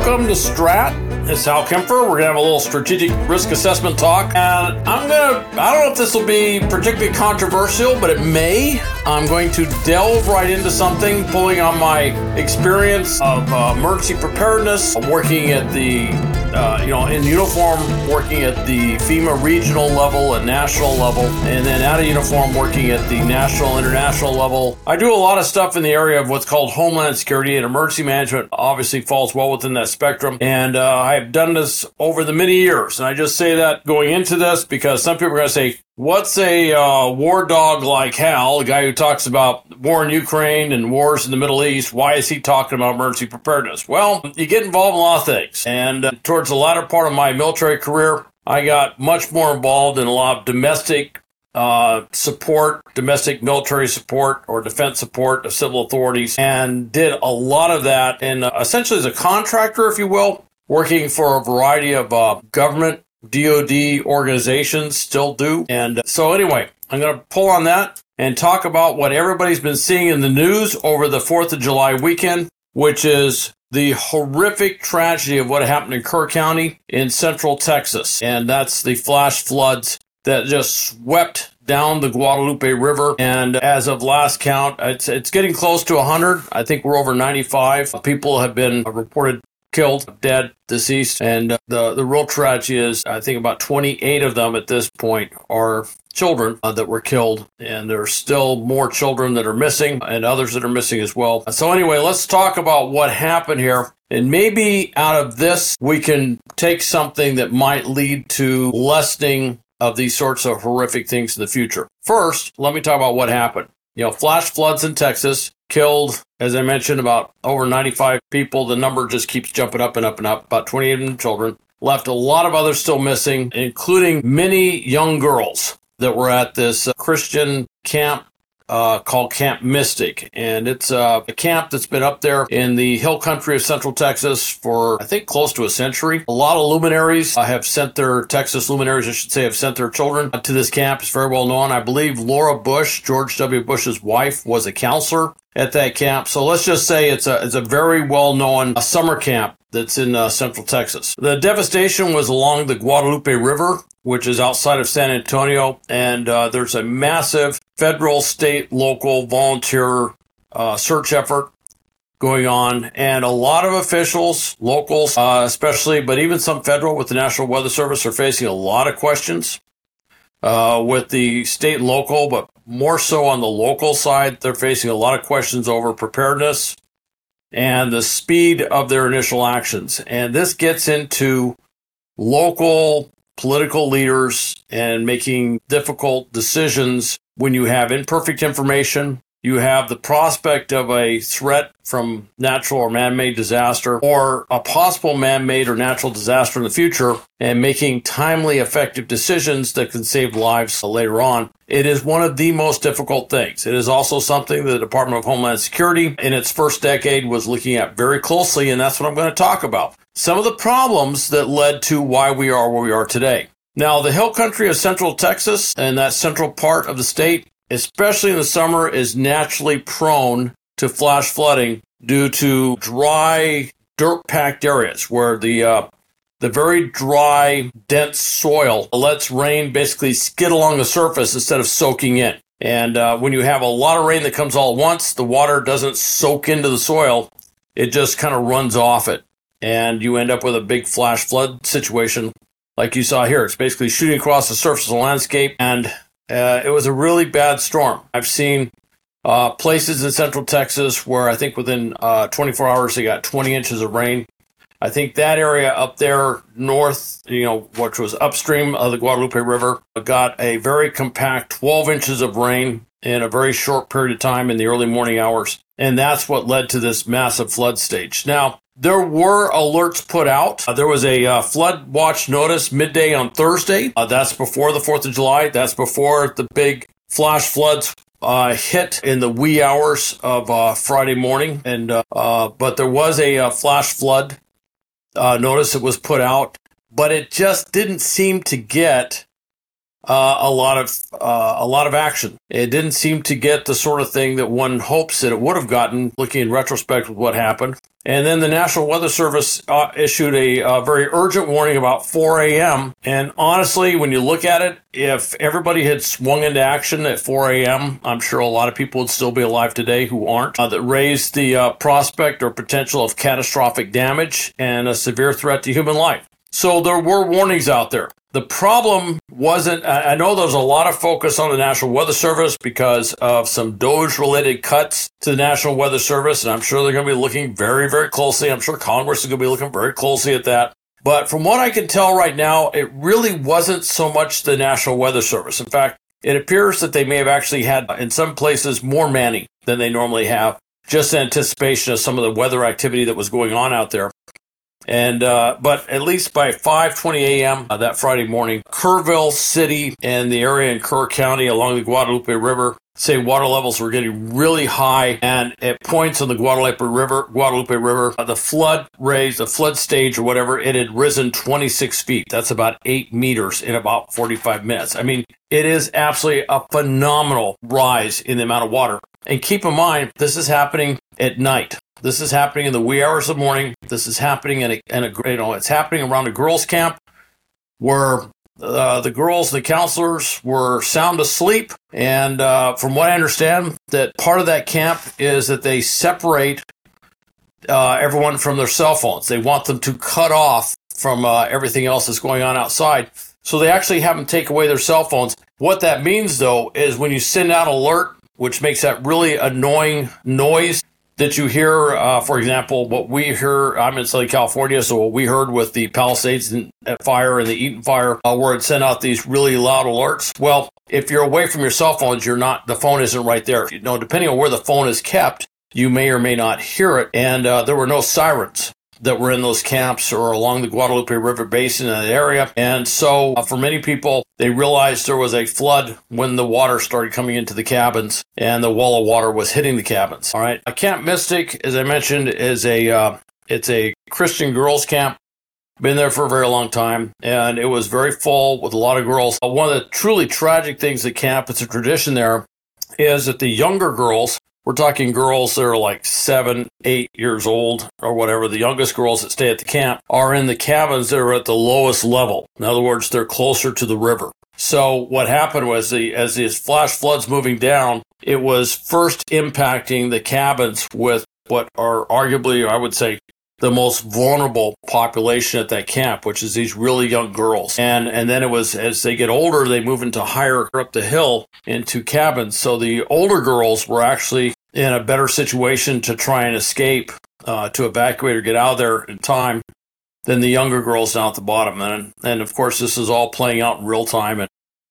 Welcome to Strat. It's Hal Kempfer. We're going to have a little strategic risk assessment talk. And I don't know if this will be particularly controversial, but it may. I'm going to delve right into something, pulling on my experience of emergency preparedness, working at the, in uniform, working at the FEMA regional level and national level, and then out of uniform, working at the national, international level. I do a lot of stuff in the area of what's called Homeland Security, and emergency management obviously falls well within that spectrum. And I've done this over the many years. And I just say that going into this because some people are going to say, what's a war dog like Hal, the guy who talks about war in Ukraine and wars in the Middle East? Why is he talking about emergency preparedness? Well, you get involved in a lot of things. And towards the latter part of my military career, I got much more involved in a lot of domestic support, domestic military support or defense support of civil authorities, and did a lot of that and essentially as a contractor, if you will, working for a variety of government DoD organizations, still do. And so anyway, I'm going to pull on that and talk about what everybody's been seeing in the news over the 4th of July weekend, which is the horrific tragedy of what happened in Kerr County in central Texas. And that's the flash floods that just swept down the Guadalupe River. And as of last count, it's getting close to 100. I think we're over 95. People have been reported killed, dead, deceased. And the real tragedy is, I think about 28 of them at this point are children that were killed. And there's still more children that are missing and others that are missing as well. So anyway, let's talk about what happened here. And maybe out of this, we can take something that might lead to lessening of these sorts of horrific things in the future. First, let me talk about what happened. Flash floods in Texas killed, as I mentioned, about over 95 people. The number just keeps jumping up and up and up, about 28 of them children. Left a lot of others still missing, including many young girls that were at this Christian camp called Camp Mystic. And it's a camp that's been up there in the hill country of central Texas for, I think, close to a century. A lot of luminaries have sent their children to this camp. It's very well known. I believe Laura Bush, George W. Bush's wife, was a counselor at that camp. So let's just say it's a very well-known summer camp that's in central Texas. The devastation was along the Guadalupe River, which is outside of San Antonio, and there's a massive federal, state, local volunteer search effort going on, and a lot of officials, locals especially, but even some federal with the National Weather Service are facing a lot of questions with the state and local, but more so on the local side, they're facing a lot of questions over preparedness and the speed of their initial actions. And this gets into local political leaders and making difficult decisions when you have imperfect information, you have the prospect of a threat from natural or man-made disaster, or a possible man-made or natural disaster in the future, and making timely, effective decisions that can save lives later on. It is one of the most difficult things. It is also something the Department of Homeland Security in its first decade was looking at very closely, and that's what I'm going to talk about. Some of the problems that led to why we are where we are today. Now, the hill country of central Texas and that central part of the state, especially in the summer, is naturally prone to flash flooding due to dry, dirt-packed areas where the very dry, dense soil lets rain basically skid along the surface instead of soaking in. And when you have a lot of rain that comes all at once, the water doesn't soak into the soil. It just kind of runs off it. And you end up with a big flash flood situation like you saw here. It's basically shooting across the surface of the landscape, and it was a really bad storm. I've seen places in central Texas where I think within 24 hours they got 20 inches of rain. I think that area up there north, which was upstream of the Guadalupe River, got a very compact 12 inches of rain in a very short period of time in the early morning hours. And that's what led to this massive flood stage. Now, there were alerts put out. There was a flood watch notice midday on Thursday. That's before the 4th of July. That's before the big flash floods hit in the wee hours of Friday morning. And but there was a flash flood notice that was put out, but it just didn't seem to get a lot of action. It didn't seem to get the sort of thing that one hopes that it would have gotten, looking in retrospect with what happened. And then the National Weather Service issued a very urgent warning about 4 a.m. And honestly, when you look at it, if everybody had swung into action at 4 a.m., I'm sure a lot of people would still be alive today who aren't, that raised the prospect or potential of catastrophic damage and a severe threat to human life. So there were warnings out there. The problem wasn't, I know there's a lot of focus on the National Weather Service because of some DOGE-related cuts to the National Weather Service, and I'm sure they're going to be looking very, very closely. I'm sure Congress is going to be looking very closely at that. But from what I can tell right now, it really wasn't so much the National Weather Service. In fact, it appears that they may have actually had, in some places, more manning than they normally have, just in anticipation of some of the weather activity that was going on out there. And but at least by 5:20 a.m. That Friday morning, Kerrville City and the area in Kerr County along the Guadalupe River, say water levels were getting really high, and at points on the Guadalupe River, the flood stage or whatever, it had risen 26 feet. That's about 8 meters in about 45 minutes. I mean, it is absolutely a phenomenal rise in the amount of water. And keep in mind, this is happening at night. This is happening in the wee hours of the morning. This is happening it's happening around a girls' camp where the girls, the counselors were sound asleep. And from what I understand, that part of that camp is that they separate everyone from their cell phones. They want them to cut off from everything else that's going on outside. So they actually have them take away their cell phones. What that means, though, is when you send out alert, which makes that really annoying noise that you hear, for example, what we hear, I'm in Southern California, so what we heard with the Palisades fire and the Eaton fire, where it sent out these really loud alerts. Well, if you're away from your cell phones, the phone isn't right there. Depending on where the phone is kept, you may or may not hear it. And there were no sirens that were in those camps or along the Guadalupe River Basin in that area. And so for many people, they realized there was a flood when the water started coming into the cabins and the wall of water was hitting the cabins. All right. Camp Mystic, as I mentioned, is it's a Christian girls camp. Been there for a very long time, and it was very full with a lot of girls. One of the truly tragic things at camp, it's a tradition there, is that the younger girls, we're talking girls that are like 7, 8 years old or whatever. The youngest girls that stay at the camp are in the cabins that are at the lowest level. In other words, they're closer to the river. So what happened was as these flash floods moving down, it was first impacting the cabins with what are arguably, I would say, the most vulnerable population at that camp, which is these really young girls. And then it was, as they get older, they move into higher up the hill into cabins. So the older girls were actually in a better situation to try and escape, to evacuate or get out of there in time than the younger girls down at the bottom. And of course, this is all playing out in real time.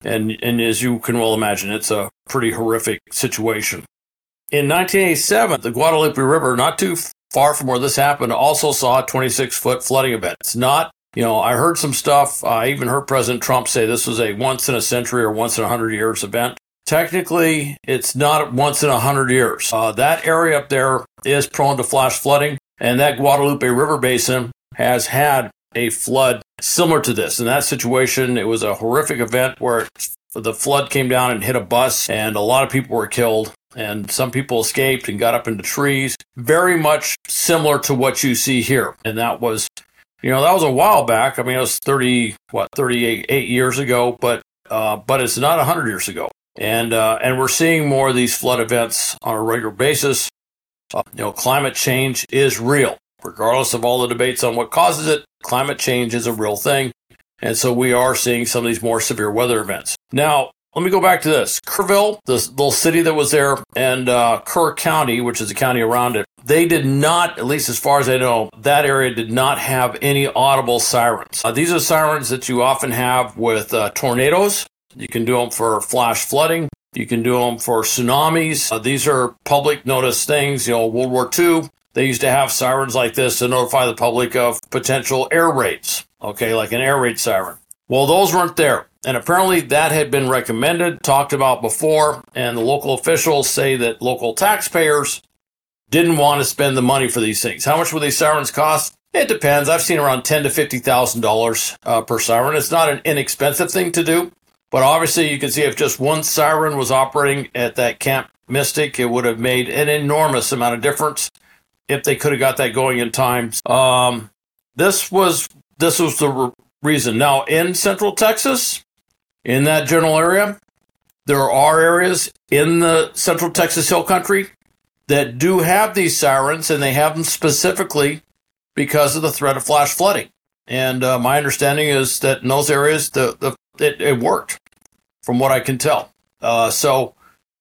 And as you can well imagine, it's a pretty horrific situation. In 1987, the Guadalupe River, not too far from where this happened, also saw a 26-foot flooding event. It's not, I heard some stuff. I even heard President Trump say this was a once-in-a-century or once-in-100 years event. Technically, it's not once in 100 years. That area up there is prone to flash flooding, and that Guadalupe River Basin has had a flood similar to this. In that situation, it was a horrific event where the flood came down and hit a bus, and a lot of people were killed. And some people escaped and got up into trees. Very much similar to what you see here. And that was, that was a while back. I mean, it was 38 years ago, but it's not 100 years ago. And we're seeing more of these flood events on a regular basis. Climate change is real. Regardless of all the debates on what causes it, climate change is a real thing. And so we are seeing some of these more severe weather events. Now, let me go back to this. Kerrville, this little city that was there, and Kerr County, which is the county around it, they did not, at least as far as I know, that area did not have any audible sirens. These are sirens that you often have with tornadoes. You can do them for flash flooding. You can do them for tsunamis. These are public notice things. World War II, they used to have sirens like this to notify the public of potential air raids, like an air raid siren. Well, those weren't there. And apparently that had been recommended, talked about before, and the local officials say that local taxpayers didn't want to spend the money for these things. How much would these sirens cost? It depends. I've seen around $10,000 to $50,000 per siren. It's not an inexpensive thing to do, but obviously you can see if just one siren was operating at that Camp Mystic, it would have made an enormous amount of difference if they could have got that going in time. This was the reason. Now, in Central Texas, in that general area, there are areas in the Central Texas Hill Country that do have these sirens, and they have them specifically because of the threat of flash flooding. And my understanding is that in those areas, it worked, from what I can tell. So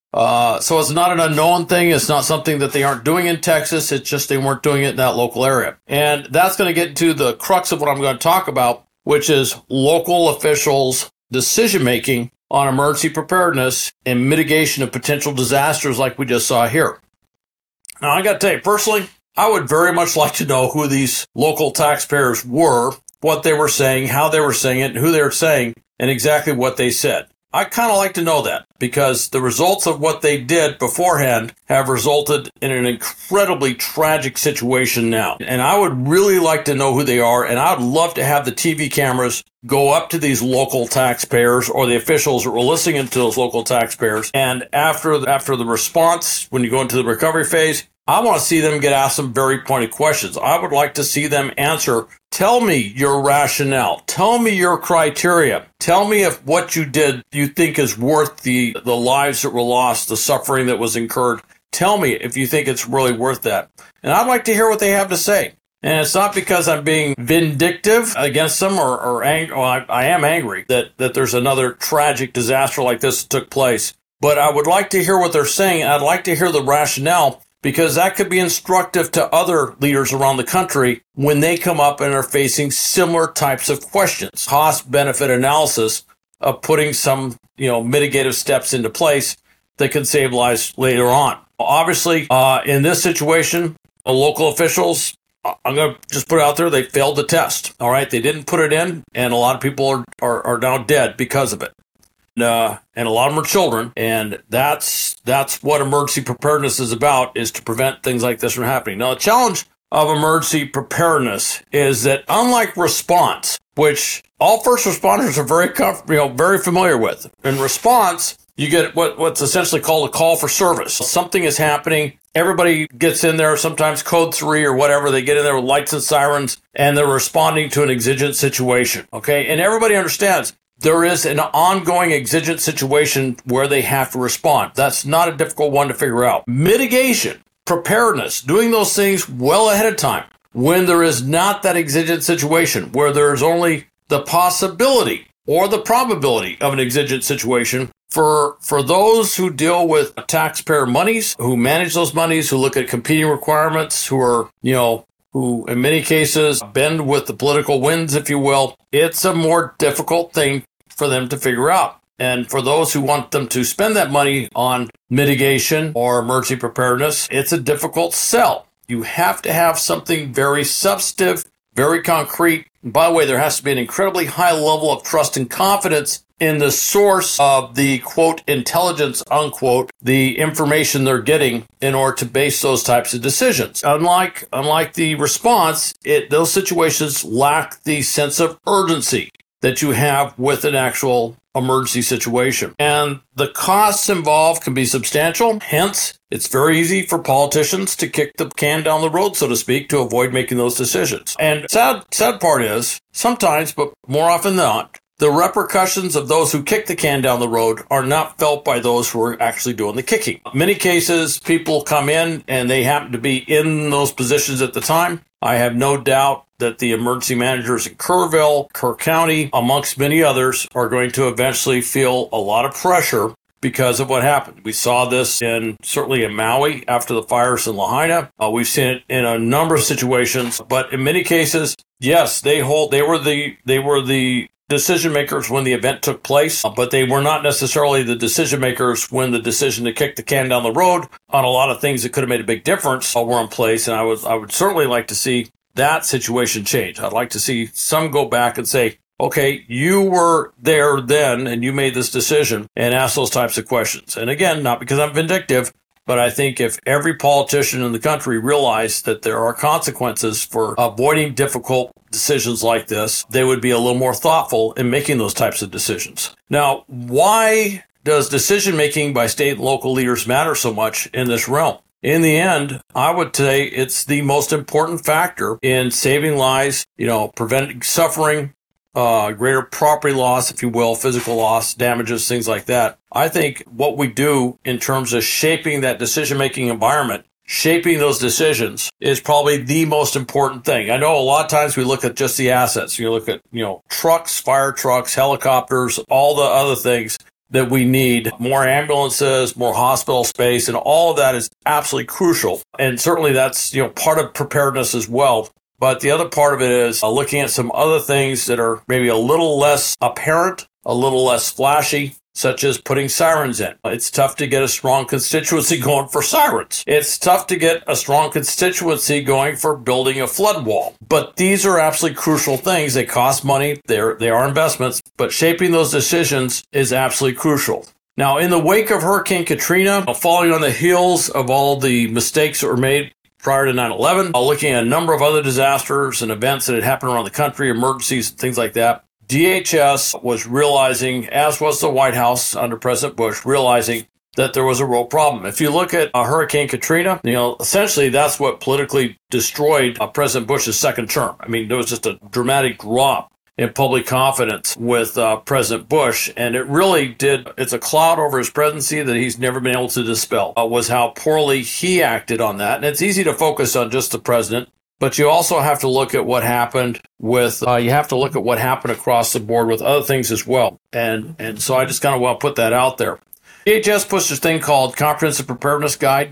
it's not an unknown thing. It's not something that they aren't doing in Texas. It's just they weren't doing it in that local area. And that's going to get to the crux of what I'm going to talk about, which is local officials' decision-making on emergency preparedness and mitigation of potential disasters like we just saw here. Now, I got to tell you, personally, I would very much like to know who these local taxpayers were, what they were saying, how they were saying it, and who they were saying, and exactly what they said. I kind of like to know that because the results of what they did beforehand have resulted in an incredibly tragic situation now. And I would really like to know who they are, and I would love to have the TV cameras go up to these local taxpayers or the officials that were listening to those local taxpayers. And after the response, when you go into the recovery phase, I want to see them get asked some very pointed questions. I would like to see them answer, tell me your rationale. Tell me your criteria. Tell me if what you did you think is worth the lives that were lost, the suffering that was incurred. Tell me if you think it's really worth that. And I'd like to hear what they have to say. And it's not because I'm being vindictive against them or angry. Well, I am angry that there's another tragic disaster like this that took place. But I would like to hear what they're saying. I'd like to hear the rationale, because that could be instructive to other leaders around the country when they come up and are facing similar types of questions. Cost-benefit analysis of putting some, mitigative steps into place that can save lives later on. Obviously, in this situation, the local officials, I'm going to just put it out there, they failed the test. All right, they didn't put it in, and a lot of people are now dead because of it. And a lot of them are children, and that's what emergency preparedness is about, is to prevent things like this from happening. Now, the challenge of emergency preparedness is that, unlike response, which all first responders are very familiar with, in response, you get what's essentially called a call for service. Something is happening. Everybody gets in there, sometimes code 3 or whatever. They get in there with lights and sirens, and they're responding to an exigent situation. Okay, and everybody understands there is an ongoing exigent situation where they have to respond. That's not a difficult one to figure out. Mitigation, preparedness, doing those things well ahead of time when there is not that exigent situation, where there's only the possibility or the probability of an exigent situation. For those who deal with taxpayer monies, who manage those monies, who look at competing requirements, who are, who in many cases bend with the political winds, if you will, it's a more difficult thing for them to figure out. And for those who want them to spend that money on mitigation or emergency preparedness, it's a difficult sell. You have to have something very substantive, very concrete. And by the way, there has to be an incredibly high level of trust and confidence in the source of the, quote, intelligence, unquote, the information they're getting in order to base those types of decisions. Unlike the response, those situations lack the sense of urgency that you have with an actual emergency situation. And the costs involved can be substantial. Hence, it's very easy for politicians to kick the can down the road, so to speak, to avoid making those decisions. And sad part is, sometimes, but more often than not, the repercussions of those who kick the can down the road are not felt by those who are actually doing the kicking. In many cases, people come in and they happen to be in those positions at the time. I have no doubt that the emergency managers in Kerrville, Kerr County, amongst many others, are going to eventually feel a lot of pressure because of what happened. We saw this certainly in Maui after the fires in Lahaina. We've seen it in a number of situations, but in many cases, yes, they were the decision makers when the event took place, but they were not necessarily the decision makers when the decision to kick the can down the road on a lot of things that could have made a big difference were in place. And I would certainly like to see that situation change. I'd like to see some go back and say, okay, you were there then and you made this decision, and ask those types of questions. And again, not because I'm vindictive, but I think if every politician in the country realized that there are consequences for avoiding difficult decisions like this, they would be a little more thoughtful in making those types of decisions. Now, why does decision making by state and local leaders matter so much in this realm? in the end, I would say it's the most important factor in saving lives, preventing suffering, greater property loss, if you will, physical loss, damages, things like that. I think what we do in terms of shaping that decision-making environment, shaping those decisions, is probably the most important thing. I know a lot of times we look at just the assets. You look at, trucks, fire trucks, helicopters, all the other things that we need, more ambulances, more hospital space, and all of that is absolutely crucial. And certainly that's, part of preparedness as well. But the other part of it is looking at some other things that are maybe a little less apparent, a little less flashy, such as putting sirens in. It's tough to get a strong constituency going for sirens. It's tough to get a strong constituency going for building a flood wall. But these are absolutely crucial things. They cost money. They are investments. But shaping those decisions is absolutely crucial. Now, in the wake of Hurricane Katrina, following on the heels of all the mistakes that were made prior to 9/11, looking at a number of other disasters and events that had happened around the country, emergencies, things like that, DHS was realizing, as was the White House under President Bush, realizing that there was a real problem. If you look at Hurricane Katrina, essentially that's what politically destroyed President Bush's second term. I mean, there was just a dramatic drop in public confidence with President Bush, and it really did. It's a cloud over his presidency that he's never been able to dispel, was how poorly he acted on that. And it's easy to focus on just the president, but you also have to look at what happened with, you have to look at what happened across the board with other things as well. And so I just kind of want to put that out there. DHS pushed this thing called Comprehensive Preparedness Guide,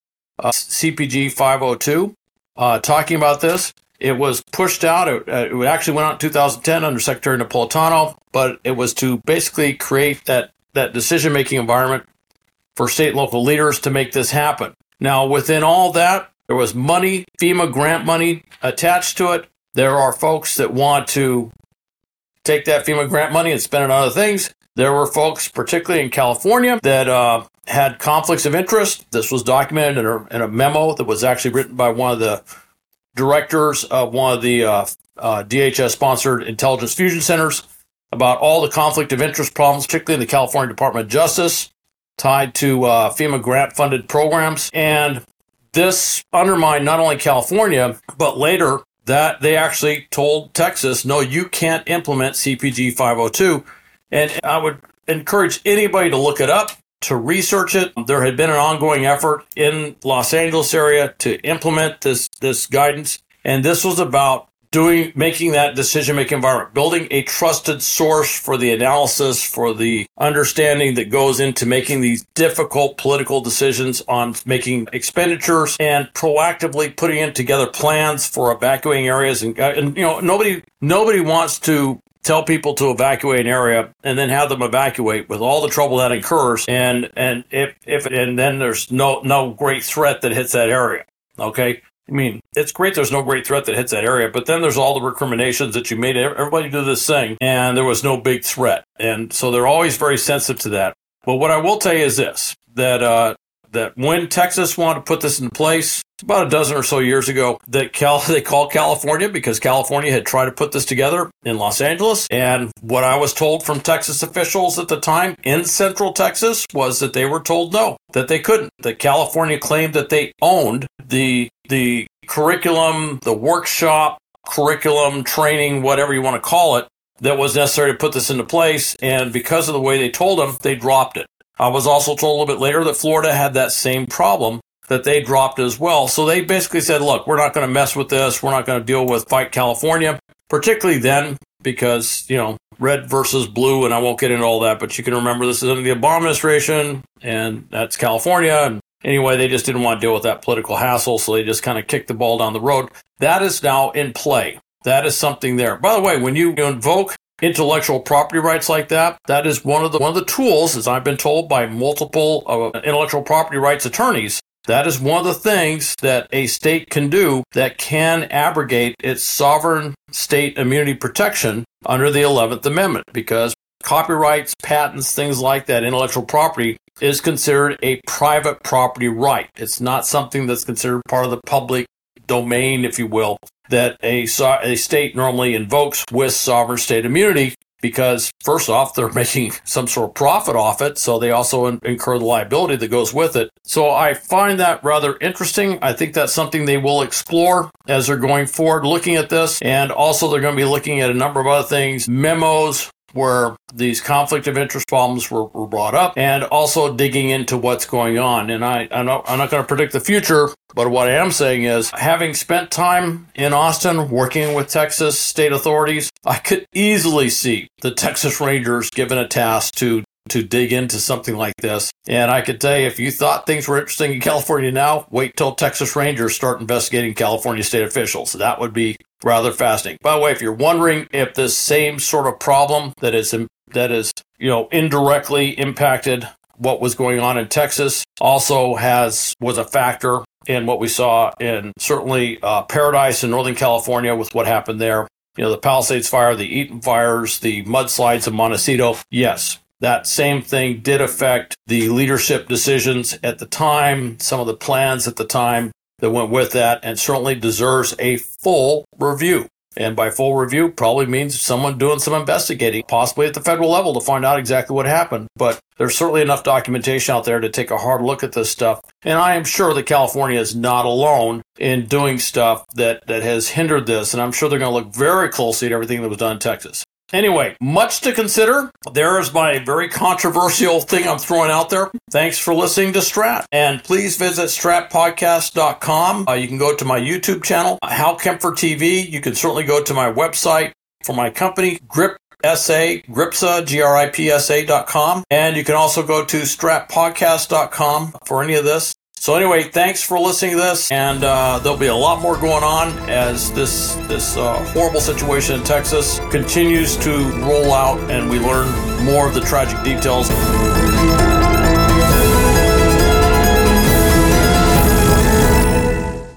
CPG 502, talking about this. It was pushed out. It actually went out in 2010 under Secretary Napolitano, but it was to basically create that decision-making environment for state and local leaders to make this happen. Now, within all that, there was money, FEMA grant money attached to it. There are folks that want to take that FEMA grant money and spend it on other things. There were folks, particularly in California, that had conflicts of interest. This was documented in a memo that was actually written by one of the directors of one of the DHS-sponsored intelligence fusion centers about all the conflict of interest problems, particularly in the California Department of Justice, tied to FEMA grant-funded programs. And this undermined not only California, but later that they actually told Texas, no, you can't implement CPG 502. And I would encourage anybody to look it up, to research it. There had been an ongoing effort in Los Angeles area to implement this guidance. And this was about making that decision-making environment, building a trusted source for the analysis, for the understanding that goes into making these difficult political decisions on making expenditures, and proactively putting in together plans for evacuating areas. And nobody wants to tell people to evacuate an area and then have them evacuate with all the trouble that incurs. And then there's no great threat that hits that area. Okay. I mean, it's great there's no great threat that hits that area, but then there's all the recriminations that you made everybody do this thing, and there was no big threat. And so they're always very sensitive to that. But what I will tell you is this, that when Texas wanted to put this in place, about a dozen or so years ago, that they called California because California had tried to put this together in Los Angeles. And what I was told from Texas officials at the time in Central Texas was that they were told no, that they couldn't, that California claimed that they owned the curriculum, the workshop, curriculum, training, whatever you want to call it, that was necessary to put this into place. And because of the way they told them, they dropped it. I was also told a little bit later that Florida had that same problem, that they dropped as well. So they basically said, look, we're not going to mess with this. We're not going to deal with Fight California, particularly then because, red versus blue, and I won't get into all that, but you can remember this is under the Obama administration, and that's California. And anyway, they just didn't want to deal with that political hassle, so they just kind of kicked the ball down the road. That is now in play. That is something there. By the way, when you invoke intellectual property rights like that, that is one of the tools, as I've been told by multiple intellectual property rights attorneys, that is one of the things that a state can do that can abrogate its sovereign state immunity protection under the 11th Amendment, because copyrights, patents, things like that, intellectual property is considered a private property right. It's not something that's considered part of the public domain, if you will, that a state normally invokes with sovereign state immunity. because first off, they're making some sort of profit off it. So they also incur the liability that goes with it. So I find that rather interesting. I think that's something they will explore as they're going forward looking at this. And also they're going to be looking at a number of other things, memos where these conflict of interest problems were brought up, and also digging into what's going on. And I'm not going to predict the future, but what I am saying is, having spent time in Austin working with Texas state authorities, I could easily see the Texas Rangers given a task to dig into something like this. And I could tell you, if you thought things were interesting in California now, wait till Texas Rangers start investigating California state officials. That would be rather fascinating. By the way, if you're wondering if this same sort of problem that is indirectly impacted what was going on in Texas also was a factor in what we saw in certainly Paradise in Northern California with what happened there. The Palisades fire, the Eaton fires, the mudslides in Montecito. Yes, that same thing did affect the leadership decisions at the time, some of the plans at the time that went with that, and certainly deserves a full review. And by full review probably means someone doing some investigating, possibly at the federal level, to find out exactly what happened. But there's certainly enough documentation out there to take a hard look at this stuff. And I am sure that California is not alone in doing stuff that has hindered this. And I'm sure they're going to look very closely at everything that was done in Texas. Anyway, much to consider. There's my very controversial thing I'm throwing out there. Thanks for listening to Strat. And please visit stratpodcast.com. You can go to my YouTube channel, Hal Kempfer TV. You can certainly go to my website for my company, GripSA, GRIPSA.com. And you can also go to stratpodcast.com for any of this. So anyway, thanks for listening to this, and there'll be a lot more going on as this horrible situation in Texas continues to roll out and we learn more of the tragic details.